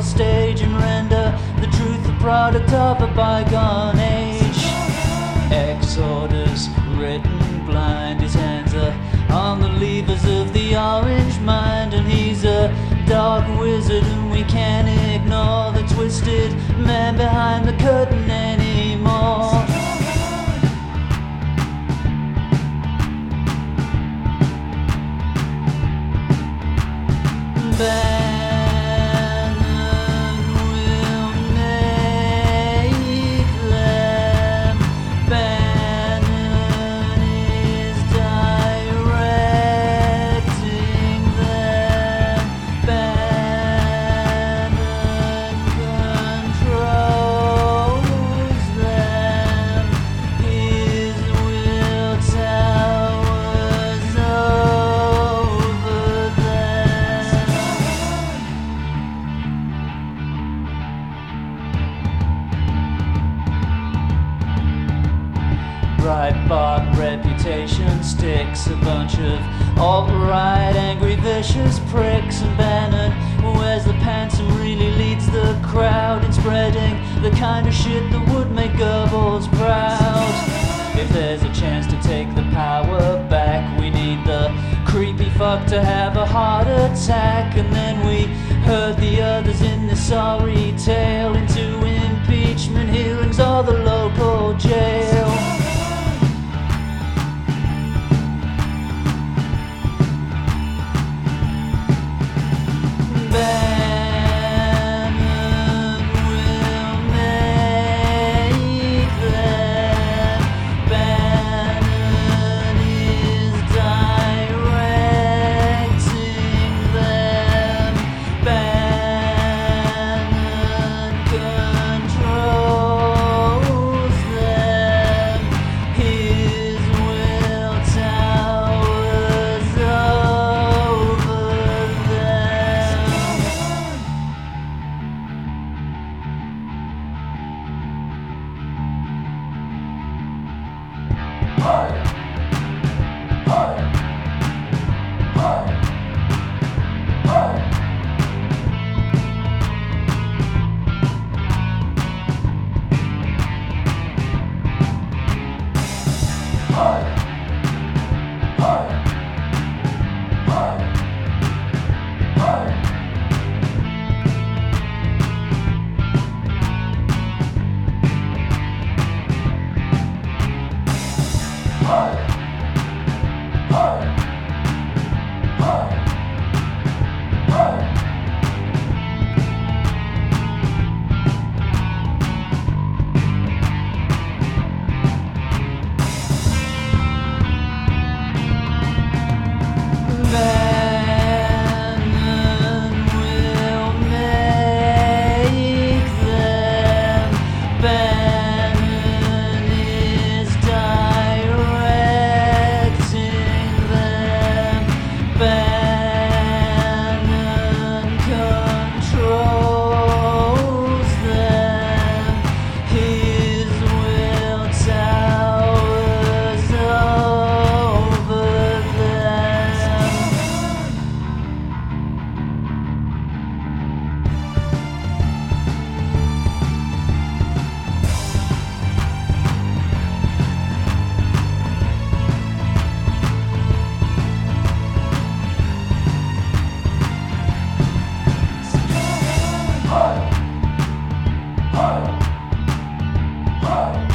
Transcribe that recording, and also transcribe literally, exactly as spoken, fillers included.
stage and render the truth the product of a bygone age. Exodus written blind, his hands are on the levers of the orange mind, and he's a dark wizard and we can't ignore the twisted man behind the curtain anymore. Bannon will make them. Bannon is directing them. Bannon controls them. His will towers over them. Breitbart reputation sticks, a bunch of alt-right, angry, vicious pricks, and Bannon wears the pants and really leads the crowd in spreading the kind of shit that would make Goebbels proud. If there's a chance to take the power back, we need the creepy fuck to have a heart attack, and then we herd the others in this sorry tale into impeachment hearings or the local jail. Bannon will make them. Bannon is directing them. Bannon controls them. His will towers over them. Bannon will make them. Bannon is directing them. Bannon controls them. His will towers over them. Hi. Hi. Hi.